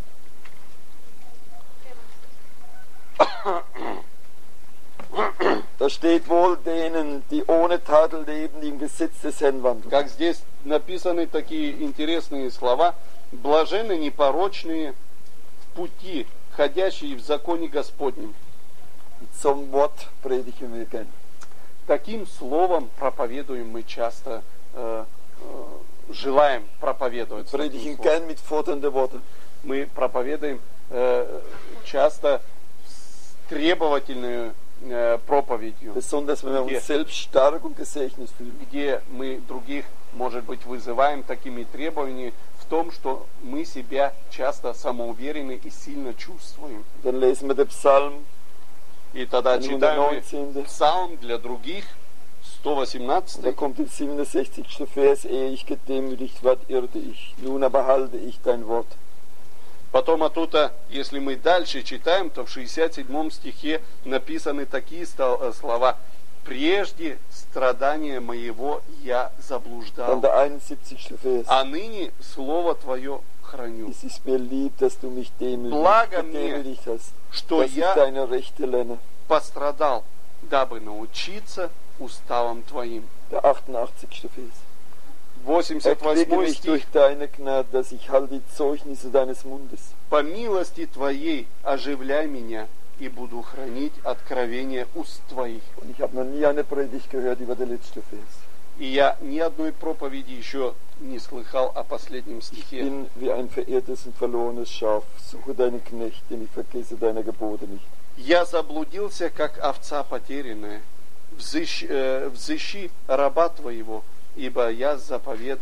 Speaker 1: da steht wohl denen, die ohne Tadel leben, die im Gesetz des Herrn wandeln.
Speaker 2: Как здесь написаны такие интересные слова: блаженны непорочные в пути, ходящие в законе Господнем.
Speaker 1: Mit so einem Wort predigen wir gern.
Speaker 2: Таким словом проповедуем мы часто, э, э, желаем проповедовать. таким
Speaker 1: Predigen
Speaker 2: словом.
Speaker 1: gern mit fordernden Worten.
Speaker 2: Мы проповедуем э, часто с требовательную э, проповедью,
Speaker 1: Besonders wenn wir
Speaker 2: Hier.
Speaker 1: uns selbst stark und gesegnet fühlen.
Speaker 2: где мы других, может быть, вызываем такими требованиями в том, что мы себя часто самоуверены и сильно чувствуем.
Speaker 1: Dann lesen wir den Psalm,
Speaker 2: И тогда
Speaker 1: den
Speaker 2: читаем мы
Speaker 1: hundertneunzehnten.
Speaker 2: псалм для других, сто
Speaker 1: Und da
Speaker 2: восемнадцатый,
Speaker 1: kommt im siebenundsechzigsten Vers, ehe ich gedemütigt ward, irrte ich. Nun aber halte ich dein Wort.
Speaker 2: Потом оттуда, если мы дальше читаем, то в шестьдесят седьмом стихе написаны такие ста- э, слова: «Прежде страдания моего я
Speaker 1: Dann
Speaker 2: заблуждал,
Speaker 1: der einundsiebzigste Vers.
Speaker 2: а ныне Слово Твое храню,
Speaker 1: Es ist mir lieb, dass du mich demütigt,
Speaker 2: Благо мне,
Speaker 1: gedemütigt hast,
Speaker 2: что
Speaker 1: dass ich
Speaker 2: я
Speaker 1: deine Rechte lerne.
Speaker 2: пострадал, дабы научиться уставам Твоим».
Speaker 1: Der achtundachtzigste Vers.
Speaker 2: восемьдесят
Speaker 1: Erquicke
Speaker 2: восьмой
Speaker 1: mich durch
Speaker 2: стих.
Speaker 1: deine Gnade, dass ich halte die Zeugnisse deines Mundes.
Speaker 2: «По милости Твоей оживляй меня, и буду хранить откровения уст Твоих».
Speaker 1: Und ich habe noch nie eine Predigt gehört über den letzten Vers.
Speaker 2: И я ни одной проповеди еще не слыхал о последнем
Speaker 1: Ich
Speaker 2: стихе.
Speaker 1: bin wie ein verirrtes und verlorenes Schaf. Suche deinen Knecht, denn ich vergesse deine Gebote nicht.
Speaker 2: «Я заблудился, как овца потерянная. Взыщ- э, взыщи раба Твоего, ибо я заповед...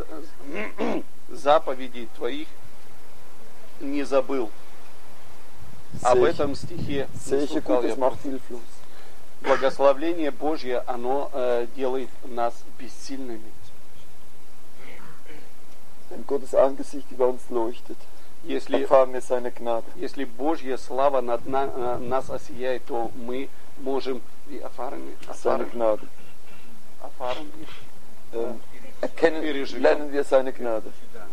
Speaker 2: заповедей Твоих не забыл». Об
Speaker 1: Sehe
Speaker 2: этом стихе не
Speaker 1: Sehe
Speaker 2: слыхал
Speaker 1: Gottes
Speaker 2: я.
Speaker 1: macht hilflos.
Speaker 2: Благословление Божье, оно э, делает нас бессильными.
Speaker 1: Wenn Gottes Angesicht über uns leuchtet,
Speaker 2: Если,
Speaker 1: erfahren wir seine Gnade.
Speaker 2: если Божья слава над на, нас осияет, то мы можем и erfahren,
Speaker 1: Seine
Speaker 2: erfahren,
Speaker 1: Gnade.
Speaker 2: erfahren
Speaker 1: Ähm, erkennen,
Speaker 2: Переживем.
Speaker 1: lernen wir seine Gnade.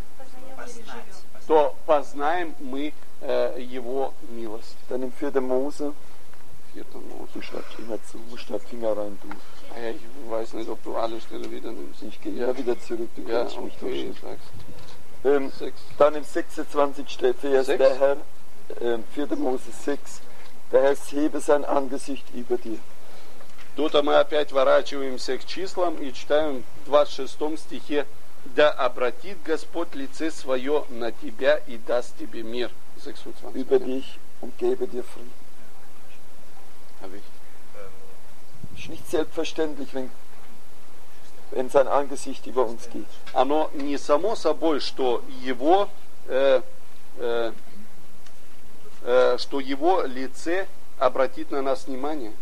Speaker 2: то познаем мы э, Его милость.
Speaker 1: Dann im vierten Mose,
Speaker 2: Vierter Mose.
Speaker 1: du schreibst immer zu, musst da Finger rein, du.
Speaker 2: А я weiß nicht, ob du alle Stellen wieder nimmst.
Speaker 1: Ich gehe
Speaker 2: Ja.
Speaker 1: immer wieder zurück, du
Speaker 2: Ja,
Speaker 1: kannst mich
Speaker 2: okay,
Speaker 1: durchschauen.
Speaker 2: sagst.
Speaker 1: Ähm,
Speaker 2: Sechs.
Speaker 1: dann im sechsundzwanzigsten Vers,
Speaker 2: Sechs?
Speaker 1: der Herr, ähm, vierter Mose sechs, der Herr hebe sein Angesicht über dir.
Speaker 2: Тут мы опять ворачиваемся к числам и читаем в двадцать шестом стихе: «Да обратит Господь лице свое на тебя и даст тебе мир». sechsundzwanzig.
Speaker 1: über dich und gebe dir Frieden.
Speaker 2: Habe ich.
Speaker 1: Es ist nicht selbstverständlich, wenn, wenn sein Angesicht über uns geht.
Speaker 2: Оно не само собой, что его, э, э, э, что его лице обратит на нас внимание,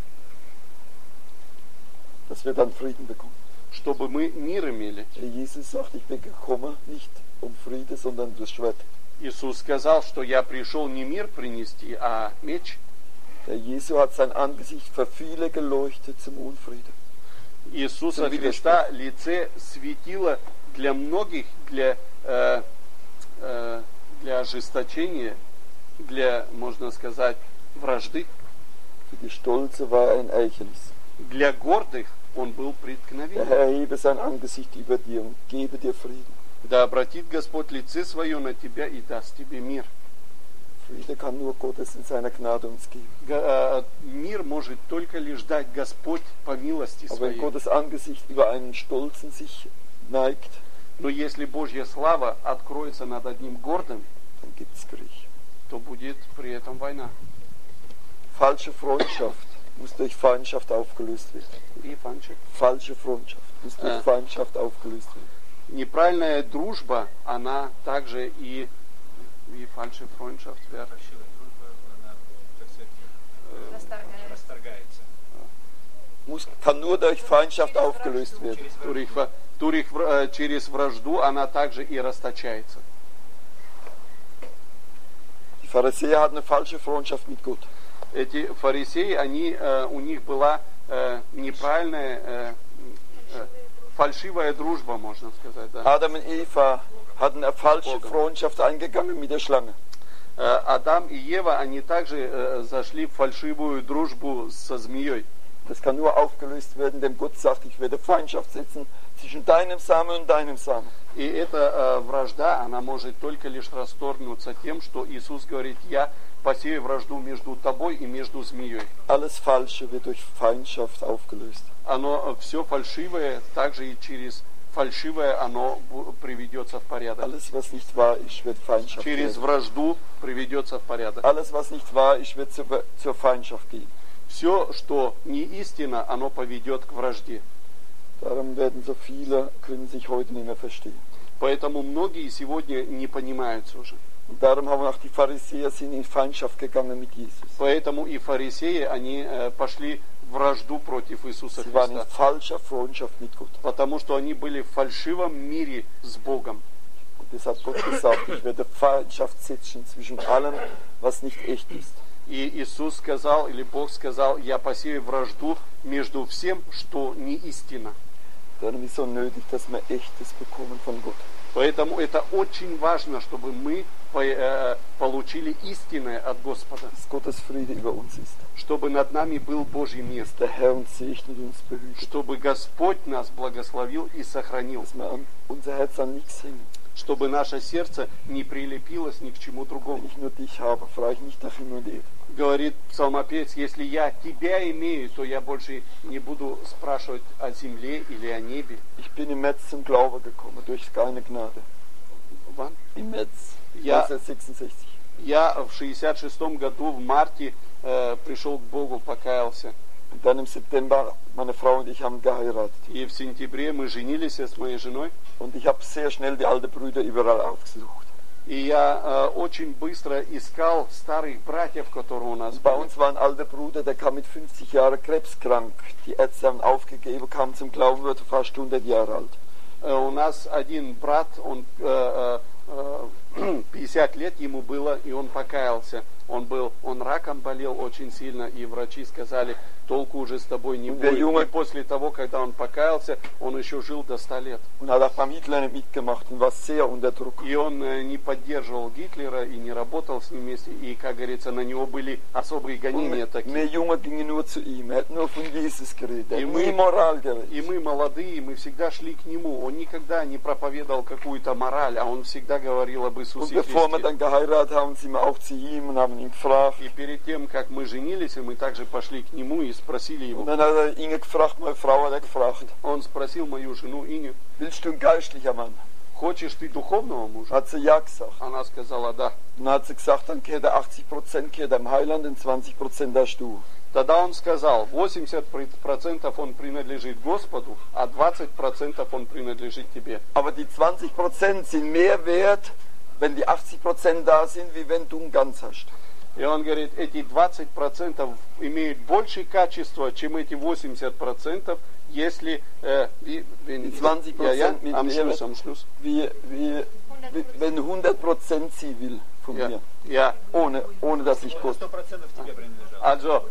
Speaker 1: Dass wir dann Frieden bekommen.
Speaker 2: чтобы мы мир имели.
Speaker 1: Der Jesus sagt, ich bin gekommen, nicht um Friede, sondern das Schwert.
Speaker 2: Иисус сказал, что я пришел не мир принести, а меч.
Speaker 1: Der Jesus hat sein Angesicht für viele geleuchtet zum Unfrieden.
Speaker 2: Иисуса
Speaker 1: Zum
Speaker 2: Христа лице светило для многих, для, э, э, для ожесточения, для, можно сказать, вражды.
Speaker 1: Für die Stolze war er ein Eichenis.
Speaker 2: Для гордых он был
Speaker 1: Der
Speaker 2: преткновенен.
Speaker 1: Herr hebe sein Angesicht über dir und gebe dir Frieden.
Speaker 2: Да обратит Господь лице свое на тебя и даст тебе мир.
Speaker 1: Friede kann nur Gottes in seiner Gnade uns geben.
Speaker 2: Г- э, Мир может только лишь дать Господь по милости
Speaker 1: Aber wenn
Speaker 2: своей.
Speaker 1: Gottes Angesicht über einen Stolzen sich neigt,
Speaker 2: Но если Божья слава откроется над одним гордым,
Speaker 1: dann gibt es Krieg.
Speaker 2: то будет при этом война.
Speaker 1: Falsche Freundschaft muss durch Feindschaft aufgelöst werden.
Speaker 2: И Фанчик.
Speaker 1: Falsche Freundschaft muss durch
Speaker 2: Ah.
Speaker 1: Feindschaft aufgelöst werden.
Speaker 2: Неправильная дружба, она также и wie falsche Freundschaft wäre.
Speaker 4: Фальшивая дружба, она, так сказать,
Speaker 5: Расторгается.
Speaker 4: расторгается.
Speaker 1: Muss, kann nur durch Feindschaft aufgelöst werden.
Speaker 4: Через
Speaker 2: Durch,
Speaker 4: вражду.
Speaker 2: во- durch, вра- э, через вражду она также и расточается.
Speaker 1: Die Pharisäer hatten eine falsche Freundschaft mit Gott.
Speaker 2: Эти фарисеи, они, э, у них была э, неправильная, э, э, фальшивая дружба, можно сказать. Да.
Speaker 1: Adam und Eva hatten eine falsche
Speaker 2: Bogen.
Speaker 1: Freundschaft eingegangen mit der Schlange.
Speaker 2: Э, Адам и Ева, они также э, зашли в фальшивую дружбу со змеей.
Speaker 1: Das kann nur aufgelöst werden, indem Gott sagt, ich werde Feindschaft setzen zwischen deinem Samen und deinem Samen.
Speaker 2: И эта э, вражда, она может только лишь расторгнуться тем, что Иисус говорит: я посею вражду между тобой и между змеей.
Speaker 1: Alles Falsche wird durch Feindschaft aufgelöst.
Speaker 2: Оно все фальшивое, также и через фальшивое оно бу- приведется в порядок.
Speaker 1: Alles, was nicht wahr ist, wird Feindschaft
Speaker 2: Через
Speaker 1: werden.
Speaker 2: вражду приведется в порядок.
Speaker 1: Alles, was nicht wahr ist, wird zur, zur Feindschaft gehen.
Speaker 2: Все, что не истина, оно поведет к вражде.
Speaker 1: Darum werden so viele, können sich heute nicht mehr verstehen.
Speaker 2: Поэтому многие сегодня не понимаются уже.
Speaker 1: Und darum haben auch die Pharisäer sind in Feindschaft gegangen mit Jesus.
Speaker 2: Поэтому и фарисеи, они э, пошли в вражду против Иисуса
Speaker 1: Sie waren in
Speaker 2: Христа.
Speaker 1: falscher Freundschaft mit Gott.
Speaker 2: Потому что они были в фальшивом мире с Богом.
Speaker 1: Und das hat Gott gesagt, ich werde Feindschaft setzen zwischen allem, was nicht echt ist.
Speaker 2: И Иисус сказал, или Бог сказал: я посею вражду между всем, что не истина.
Speaker 1: Darum ist es so nötig, dass wir Echtes bekommen von Gott.
Speaker 2: Поэтому это очень важно, чтобы мы по- э, получили истинное от Господа.
Speaker 1: Dass Gottes Friede über uns ist.
Speaker 2: Чтобы над нами был Божий мир.
Speaker 1: Dass der Herr uns segnet und uns behütet.
Speaker 2: Чтобы Господь нас благословил и сохранил.
Speaker 1: Dass wir an unser Herz an nichts hängen.
Speaker 2: Чтобы наше сердце не прилепилось ни к чему
Speaker 1: Wenn
Speaker 2: другому.
Speaker 1: ich nur dich habe, frage ich nicht nach Himmel und Erde.
Speaker 2: Говорит псалмопевец: если я тебя имею, то я больше не буду спрашивать о земле или о небе.
Speaker 1: Ich bin im März zum Glauben gekommen, durch seine Gnade.
Speaker 2: Wann?
Speaker 1: Im März
Speaker 2: Ja.
Speaker 1: neunzehnhundertsechsundsechzig.
Speaker 2: Я в шестьдесят шестом году в марте э, пришел к Богу, покаялся.
Speaker 1: Und dann im September, meine Frau und ich haben geheiratet.
Speaker 2: И в сентябре мы женились с моей женой.
Speaker 1: Und ich habe sehr schnell die alten Brüder überall aufgesucht.
Speaker 2: И я э, очень быстро искал старых братьев, которые у нас
Speaker 1: Bei
Speaker 2: были.
Speaker 1: uns war ein alter Bruder, der kam mit fünfzig Jahren krebskrank. Die Ärzte haben aufgegeben, kam zum Glauben, wurde fast hundert Jahre alt.
Speaker 2: Э, У нас один брат, он, э, э, пятьдесят лет ему было, и он покаялся. Он был, он раком болел очень сильно, и врачи сказали, толку уже с тобой не будет. И после того, когда он покаялся, он еще жил до ста лет. И он не поддерживал Гитлера и не работал с ним вместе. И, как говорится, на него были особые гонения такие. И мы, и мы молодые, мы всегда шли к нему. Он никогда не проповедовал какую-то мораль, а он всегда говорил об Иисусе Христе. И перед тем, как мы женились, мы также пошли к нему и спросили его. Он спросил мою жену Иню, хочешь ты духовного мужа? Она сказала да. Тогда он сказал, восемьдесят процентов он принадлежит Господу, а двадцать процентов он принадлежит тебе.
Speaker 1: Aber die zwanzig Prozent sind mehr wert, wenn die achtzig Prozent da sind, wie wenn du ihn ganz hast.
Speaker 2: И он говорит, эти двадцать процентов имеют большее качество, чем эти восемьдесят процентов, если... Äh, wie, wenn,
Speaker 1: zwanzig Prozent
Speaker 2: ja, ja,
Speaker 1: mit
Speaker 2: am
Speaker 1: Lehre,
Speaker 2: Schluss, am Schluss.
Speaker 1: Wie, wie, wie, wenn hundert Prozent sie will von
Speaker 2: ja,
Speaker 1: mir,
Speaker 2: ja.
Speaker 1: Ohne, ohne dass ich Gott...
Speaker 2: Also,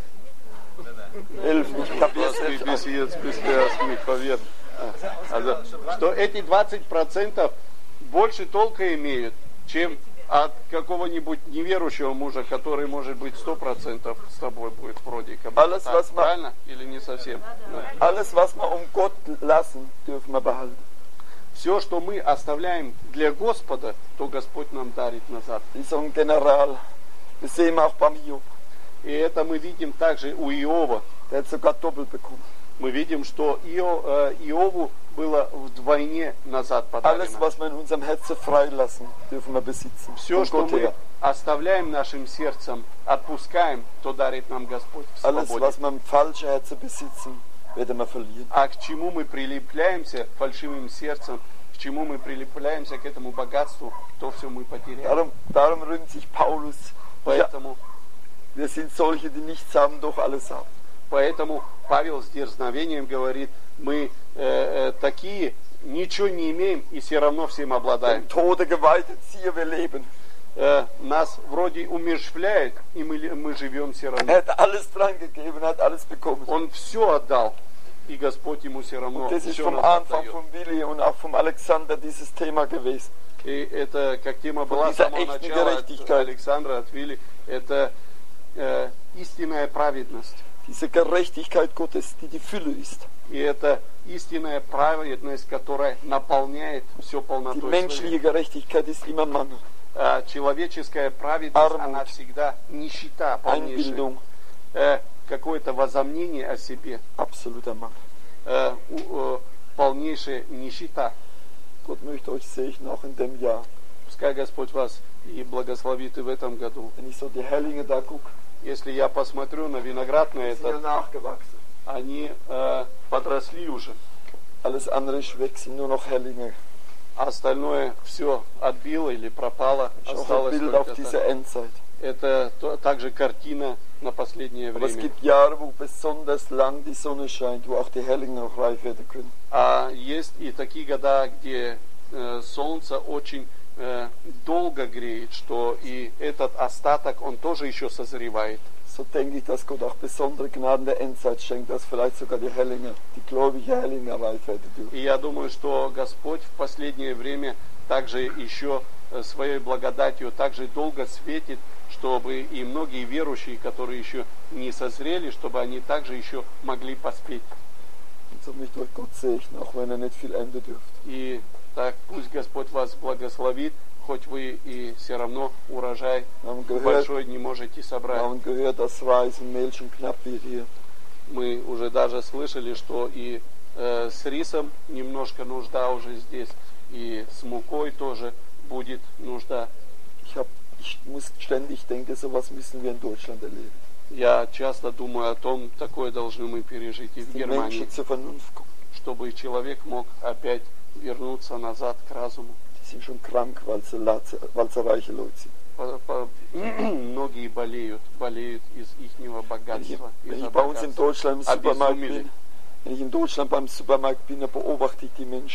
Speaker 1: elf, ich kapiere es
Speaker 2: bis jetzt bist du erst nicht verwirrt. Also, что эти двадцать процентов больше толка имеют, чем от какого-нибудь неверующего мужа, который, может быть, сто процентов с тобой будет вроде как бы.
Speaker 1: Alles,
Speaker 2: так,
Speaker 1: was
Speaker 2: правильно? Или не совсем?
Speaker 1: Alles, was wir um Gott lassen, dürfen wir behalten.
Speaker 2: Все, что мы оставляем для Господа, то Господь нам дарит назад.
Speaker 1: Wie so ein General. Das sehen wir auch beim Hiob.
Speaker 2: И это мы видим также у Иова.
Speaker 1: Der hat sogar doppelt bekommen.
Speaker 2: Мы видим, что Ио, э, Иову было вдвойне назад подарено.
Speaker 1: Alles, was wir in unserem Herzen freilassen, dürfen wir besitzen.
Speaker 2: Все, что мы оставляем нашим сердцем, отпускаем, то дарит нам Господь в свободе.
Speaker 1: Alles, was wir im falschen Herzen besitzen, werden wir verlieren.
Speaker 2: А к чему мы прилепляемся фальшивым сердцем, к чему мы прилепляемся к этому богатству, то все мы потеряем.
Speaker 1: Darum, darum rühmt sich Paulus.
Speaker 2: Поэтому
Speaker 1: wir sind solche, die nichts haben, doch alles haben.
Speaker 2: Поэтому Павел с дерзновением говорит, мы э, э, такие, ничего не имеем и все равно всем обладаем.
Speaker 1: Tode geweiht, siehe, wir leben.
Speaker 2: Э, нас вроде умерщвляют, и мы, мы живем все равно.
Speaker 1: Er hat alles dran gegeben, hat alles bekommen.
Speaker 2: Он все отдал, и Господь ему все равно
Speaker 1: das ist
Speaker 2: все
Speaker 1: vom Anfang von Willi und auch vom Alexander dieses Thema gewesen.
Speaker 2: И это как тема была с самого начала от Александра, от Вилли, это э, истинная праведность.
Speaker 1: Diese Gerechtigkeit Gottes, die die Fülle ist.
Speaker 2: И это истинная праведность, которая наполняет все полнотой.
Speaker 1: Die menschliche Gerechtigkeit ist immer Mangel.
Speaker 2: Uh, человеческая праведность, Armut, она всегда нищета, полнейшая. Uh, какое-то возомнение о себе.
Speaker 1: Absoluter Mangel.
Speaker 2: Uh, uh, полнейшая нищета.
Speaker 1: Gott möchte euch segnen auch in dem Jahr.
Speaker 2: Пускай Господь вас и благословит и в этом году.
Speaker 1: Wenn ich so die Hellinge da gucke,
Speaker 2: если я посмотрю на виноград на этот, они э, подросли уже.
Speaker 1: Alles andere ist weg, sind nur noch Hellinge.
Speaker 2: Остальное все отбило или пропало. Осталось
Speaker 1: Bild
Speaker 2: только
Speaker 1: auf diese Endzeit.
Speaker 2: Это то, также картина на последнее
Speaker 1: Aber
Speaker 2: время.
Speaker 1: es gibt Jahre, wo besonders lang die Sonne scheint, wo auch die Hellinge noch reif werden können.
Speaker 2: А есть и такие года, где э, солнце очень долго греет, что и этот остаток, он тоже еще созревает.
Speaker 1: So denke ich, dass Gott auch besondere Gnaden der Endzeit schenkt, dass vielleicht sogar die Hellinger, die gläubige Hellinger reif werden dürfen.
Speaker 2: И я думаю, что Господь в последнее время также еще своей благодатью также долго светит, чтобы и многие верующие, которые еще не созрели, чтобы они также еще могли поспеть.
Speaker 1: Und so möchte euch Gott segnen, auch wenn er nicht viel ernten dürft.
Speaker 2: И так пусть Господь вас благословит, хоть вы и все равно урожай gehört, большой не можете собрать.
Speaker 1: Gehört, dass Reis und Mehl schon knapp wird hier.
Speaker 2: Мы уже даже слышали, что и э, с рисом немножко нужда уже здесь, и с мукой тоже будет нужда.
Speaker 1: Ich, hab, ich muss ständig denken, sowas müssen wir in Deutschland erleben.
Speaker 2: Я часто думаю о том, такое должны мы пережить и в Германии, чтобы человек мог опять вернуться назад к разуму.
Speaker 1: Die sind schon krank, weil sie, weil sie reiche Leute sind.
Speaker 2: Многие болеют, болеют из ихнего богатства.
Speaker 1: Wenn ich bei uns in Deutschland im Supermarkt bin, wenn ich in Deutschland beim Supermarkt bin, dann beobachte ich die Menschen.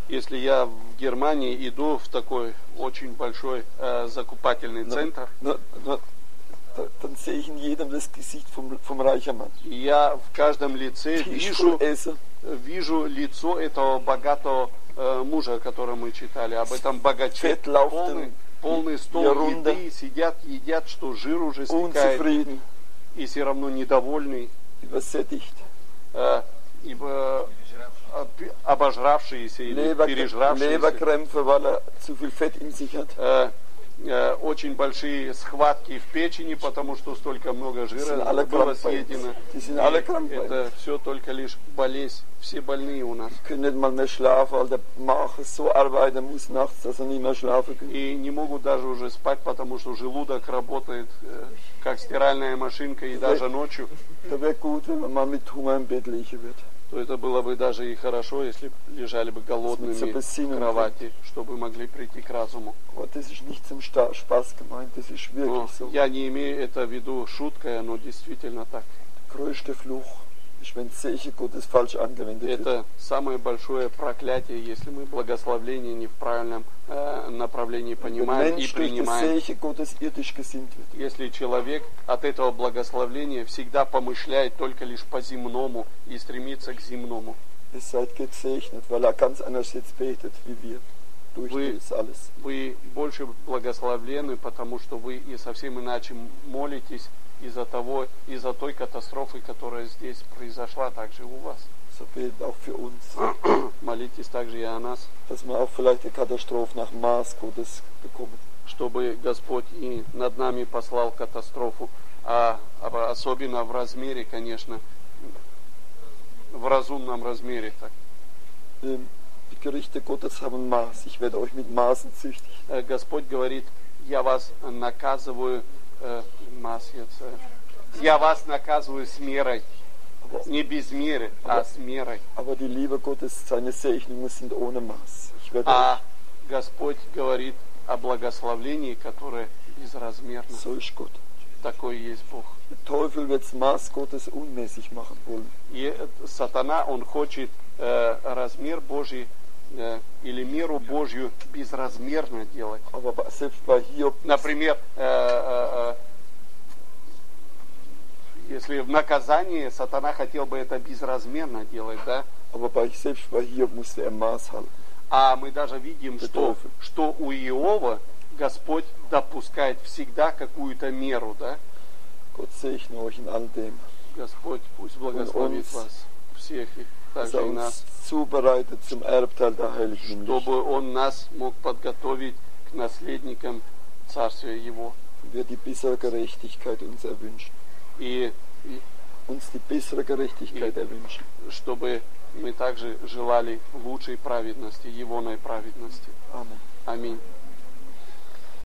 Speaker 2: Если я в Германии иду в такой очень большой э, закупательный центр,
Speaker 1: na, na, da, dann sehe ich in jedem das Gesicht vom, vom reichen Mann.
Speaker 2: и я в каждом лице
Speaker 1: Die ist
Speaker 2: вижу,
Speaker 1: voll Essen.
Speaker 2: вижу лицо этого богатого э, мужа, о котором мы читали, об этом богаче,
Speaker 1: Fett läuft
Speaker 2: полный,
Speaker 1: in
Speaker 2: полный стол
Speaker 1: ihr Runde.
Speaker 2: еды, сидят, едят, что жир уже стекает,
Speaker 1: Unzufrieden,
Speaker 2: и все равно недовольный,
Speaker 1: übersättigt.
Speaker 2: э, ибо э, обожравшиеся или
Speaker 1: Leber,
Speaker 2: пережравшиеся.
Speaker 1: Leberkrämpfe, weil er zu viel Fett in sich hat.
Speaker 2: Э, э, очень большие схватки в печени, потому что столько много жира было съедено. И это все только лишь болезнь. Все больные у нас.
Speaker 1: Können nicht mal mehr schlafen, weil der Magen so arbeiten muss nachts, dass er nicht mehr schlafen kann.
Speaker 2: И не могут даже уже спать, потому что желудок работает э, как стиральная машинка, и даже ночью.
Speaker 1: Da wäre gut, wenn man mal mit Hunger im Bett liegen wird.
Speaker 2: То это было бы даже и хорошо, если лежали бы голодными в кровати, чтобы могли прийти к разуму.
Speaker 1: Aber das ist nicht zum Spaß gemeint, das ist wirklich so.
Speaker 2: Я не имею это в виду шуткой, но действительно так.
Speaker 1: Der größte Fluch ist, wenn Segen Gottes falsch angewendet wird.
Speaker 2: Это самое большое проклятие, если мы благословление не в правильном э, направлении понимаем и принимаем. Если человек от этого благословления всегда помышляет только лишь по земному и стремится к земному.
Speaker 1: Ihr seid gesegnet, weil er ganz anders jetzt betet, wie wir. Durch
Speaker 2: Вы,
Speaker 1: das alles.
Speaker 2: вы больше благословлены, потому что вы и совсем иначе молитесь из-за того, из-за той катастрофы, которая здесь произошла также у вас.
Speaker 1: So betet auch für uns.
Speaker 2: Молитесь также и о нас.
Speaker 1: Dass wir auch vielleicht die Katastrophe nach Maß Gottes bekommen.
Speaker 2: Чтобы Господь и над нами послал катастрофу, а, а особенно в размере, конечно, в разумном размере. Так.
Speaker 1: Die Gerichte Gottes haben Maß. Ich werde euch mit Maßen züchtigen.
Speaker 2: Господь говорит, я вас наказываю, э, я вас наказываю с мерой. Не без меры, а с мерой.
Speaker 1: Aber die Liebe Gottes, seine Segnungen sind ohne Maß. Ich werde
Speaker 2: а Господь говорит о благословлении, которое безразмерно.
Speaker 1: So ist Gott.
Speaker 2: Такой есть Бог.
Speaker 1: Der Teufel wird das Maß Gottes unmäßig machen wollen.
Speaker 2: И сатана, он хочет э, размер Божий э, или меру Божью безразмерно делать.
Speaker 1: Aber selbst bei Hiob,
Speaker 2: Например, э, э, если в наказании сатана хотел бы это безразмерно делать, да?
Speaker 1: Aber bei, selbst bei Hiob musste er Maß halten.
Speaker 2: А мы даже видим, что, что у Иова Господь допускает всегда какую-то меру, да?
Speaker 1: Gott segne euch in all dem.
Speaker 2: Господь пусть благословит вас всех и также и нас,
Speaker 1: zubereitet zum Erbteil der Heiligen,
Speaker 2: чтобы Он нас мог подготовить к наследникам Царствия Его.
Speaker 1: Wir die bessere Gerechtigkeit uns erwünschen.
Speaker 2: И, и
Speaker 1: uns die bessere Gerechtigkeit erwünschen.
Speaker 2: Чтобы мы также желали лучшей праведности, Егоной праведности.
Speaker 1: Amen.
Speaker 2: Аминь.